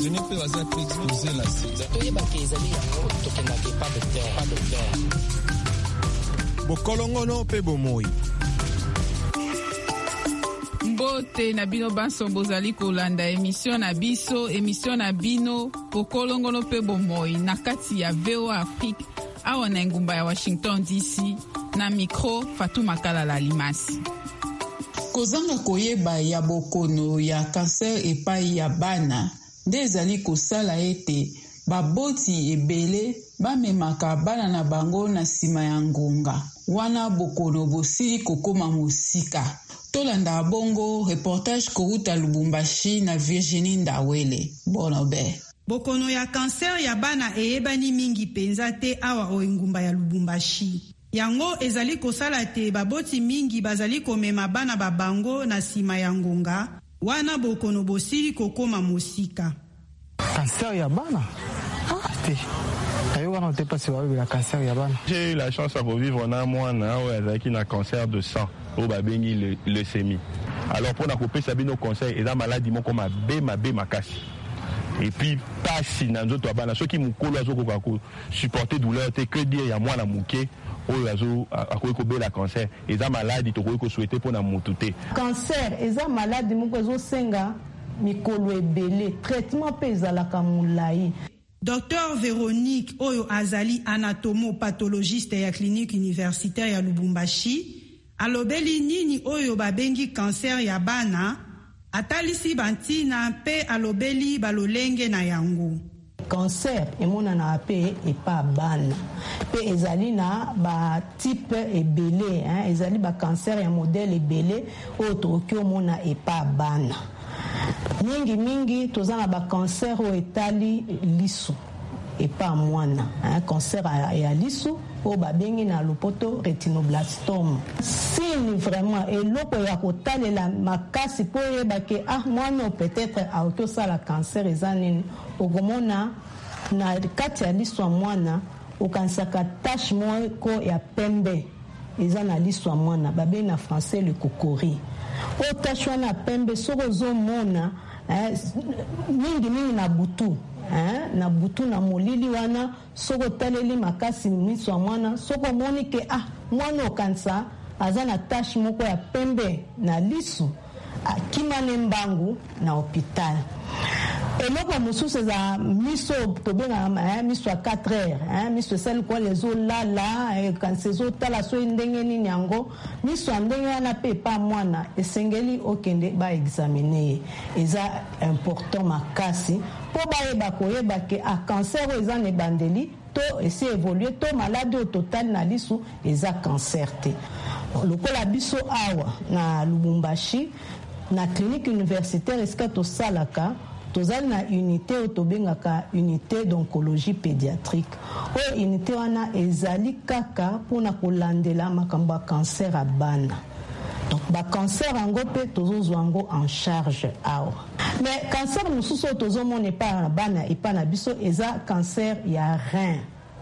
Bokolongono pe bomoi. Mbote na bino banso bozali kolanda émission na bino Bokolongono pe bomoi na kati ya VOA Afrique awa na ngumba ya Washington DC na micro Fatuma Kalala Limasi. Kozanga koyeba ya bokono ya cancer epai ya bana nde ezali kosala ete baboti ebele bamemaka bana na bango na nsima ya ngonga wana bokono bosili kokoma mosika. Tolanda bongo reportage kouta Lubumbashi na Virginie Ndawele. Bonobe. Bokono ya cancer ya bana eyebani mingi penza te awa oengumba ya Lubumbashi. Yango ezali kosala te baboti mingi bazali komema bana babango na sima ya ngonga wana bokono bosili kokoma mosika. Cancer ya bana? J'ai eu la chance à revivre un mois avec un cancer de sang au babengi leucémie. Alors pour la couper sabino conseil et la maladie mon comme ma casse. Et puis pas si dans d'autres bana ceux qui mukolo azoko kako supporter douleur te que dire ya moi la muke o azo akoikobe la cancer et la maladie to ko souhaiter pour na mutute. Cancer eza maladie moko zo senga mikolo ebele traitement pe ezalaka mulai. Docteur Véronique Oyo Azali, anatomopathologiste ya clinique universitaire ya Lubumbashi, alobeli nini Oyo babengi cancer ya bana, atalisi bantina pe alobeli balolenge na yango. Cancer emona na pe epa bana. Pe ezali na ba type ebele, ezali ba cancer ya modèle ebele oyo mona epa bana. Mingi tozana ba cancer o etali lisu epa mwana cancer ya lisu o babengi na lopoto retinoblastome. Sini vraiment eloko ya kotalela makasi po yeba ke mwana peut-être aotosa la cancer ezanini ogomona na kati ya lisu mwana okansaka tache moko ya pembe ezana lisu mwana babengi na français le kokori. O tache wana pembe soko zomona mingi na butu na butu na molili wana soko taleli makasi miso ya mwana soko moni ke mwana okanisa aza na tache moko ya pembe na lisu akimane mbangu na hopital. Eloko mosusu za miso tobenga miso ya 4 heures miso sel kwa lezo lala kansezo tala so ndenge nini yango miso ndenge wana pe pa mwana esengeli okende ba examiner eza important makasi po ba koyeba ke cancer eza ne bandeli to esi évoluer to maladie au total na lisu eza cancer te. Lokola biso awa na Lubumbashi na clinique universitaire eska to salaka tozali na unité otobengaka unité d'oncologie pédiatrique o unité wana ezali kaka pona kolandela makambo cancer a bana. Donc ba cancer ango pe tozozwa ngo en charge awa. Mais cancer mususu tozomona pa bana epa na biso eza cancer ya rein.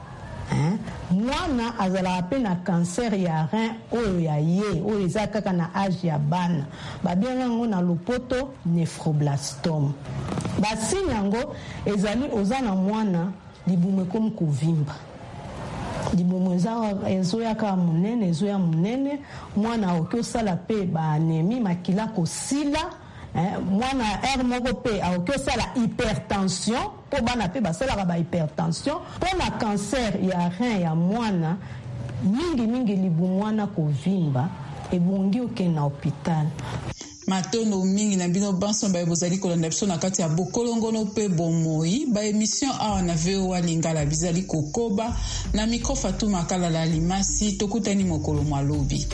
Mwana azala pe na cancer ya rein oyo ya ye oyo eza kaka na âge ya bana babenga ngo na lopoto nephroblastome. Basi yango ezali ozana mwana libumu comme kovimba libumu ezoya ka munene ezoya munene mwana okosala pe ba anémie makila kosila mwana moko pe okosala hypertension po bana pe basala ba hypertension po na cancer ya rein ya mwana mingi libumu mwana kovimba ebongi okena hopital. Matondo mingi na bino banso ba bozali kolanda biso na kati ya Bokolongono pe bomoi ba émission awa na VOA Lingala bizali kokoba na micro Fatuma Kalala Limasi tokutani mokolo mwalobi.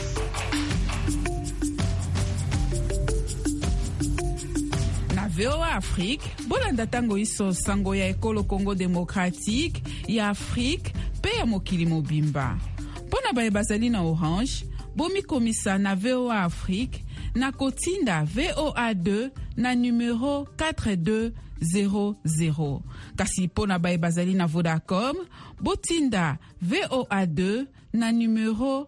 Na VOA Afrique bolanda tango iso sango ya ekolo Congo démocratique ya Afrique pe ya mokili mobimba. Pona ba bazali na Orange bomi komisa na VOA Afrique na kotinda VOA2 na numero 4200. Kasi pona bae bazali na Vodacom, botinda VOA2 na numero